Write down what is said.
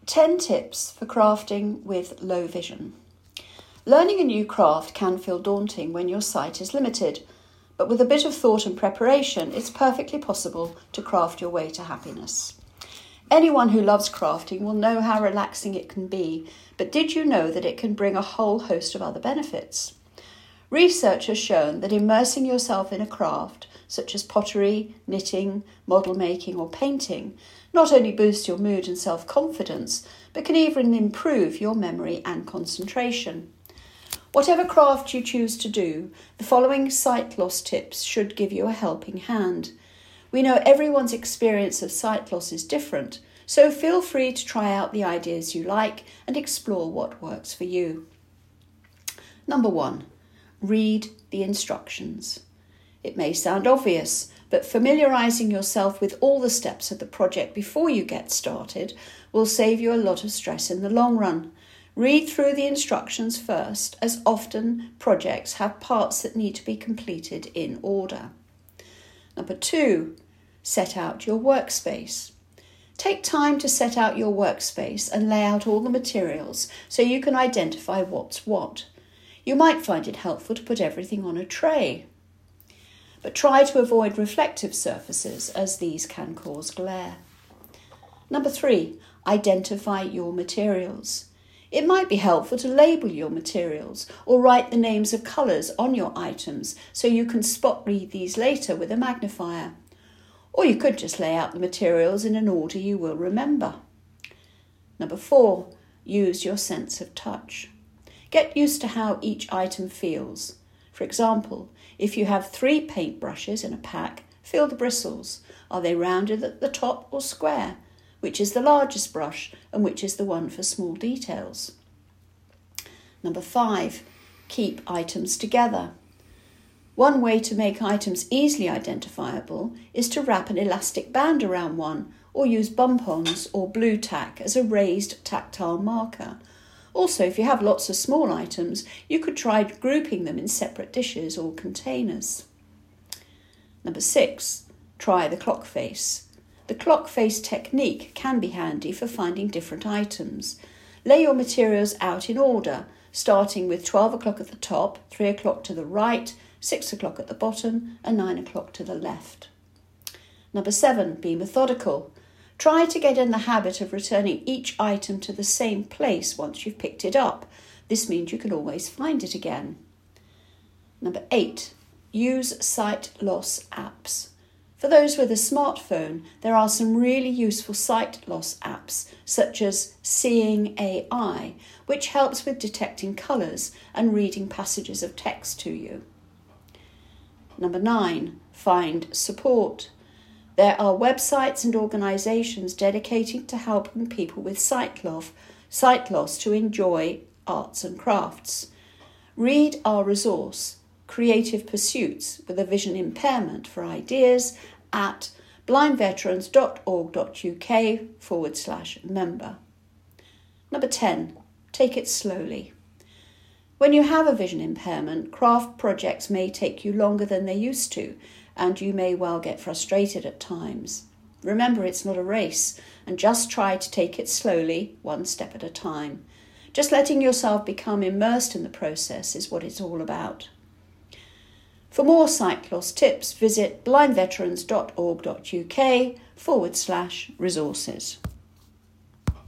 10 tips for crafting with low vision. Learning a new craft can feel daunting when your sight is limited, but with a bit of thought and preparation, it's perfectly possible to craft your way to happiness. Anyone who loves crafting will know how relaxing it can be, but did you know that it can bring a whole host of other benefits? Research has shown that immersing yourself in a craft, such as pottery, knitting, model making or painting, not only boosts your mood and self-confidence, but can even improve your memory and concentration. Whatever craft you choose to do, the following sight loss tips should give you a helping hand. We know everyone's experience of sight loss is different, so feel free to try out the ideas you like and explore what works for you. Number 1. Read the instructions. It may sound obvious, but familiarising yourself with all the steps of the project before you get started will save you a lot of stress in the long run. Read through the instructions first, as often projects have parts that need to be completed in order. Number 2, set out your workspace. Take time to set out your workspace and lay out all the materials so you can identify what's what. You might find it helpful to put everything on a tray, but try to avoid reflective surfaces as these can cause glare. Number 3, identify your materials. It might be helpful to label your materials or write the names of colours on your items so you can spot read these later with a magnifier. Or you could just lay out the materials in an order you will remember. Number 4, use your sense of touch. Get used to how each item feels. For example, if you have 3 paintbrushes in a pack, feel the bristles. Are they rounded at the top or square? Which is the largest brush and which is the one for small details? Number 5, keep items together. One way to make items easily identifiable is to wrap an elastic band around one or use bump-ons or blue tack as a raised tactile marker. Also, if you have lots of small items, you could try grouping them in separate dishes or containers. Number 6, try the clock face. The clock face technique can be handy for finding different items. Lay your materials out in order, starting with 12 o'clock at the top, 3 o'clock to the right, 6 o'clock at the bottom, and 9 o'clock to the left. Number 7, be methodical. Try to get in the habit of returning each item to the same place once you've picked it up. This means you can always find it again. Number 8, use sight loss apps. For those with a smartphone, there are some really useful sight loss apps, such as Seeing AI, which helps with detecting colours and reading passages of text to you. Number 9, find support. There are websites and organisations dedicated to helping people with sight loss to enjoy arts and crafts. Read our resource, Creative Pursuits with a Vision Impairment, for ideas at blindveterans.org.uk/member. Number 10, take it slowly. When you have a vision impairment, craft projects may take you longer than they used to, and you may well get frustrated at times. Remember, it's not a race, and just try to take it slowly, one step at a time. Just letting yourself become immersed in the process is what it's all about. For more sight loss tips, visit blindveterans.org.uk/resources.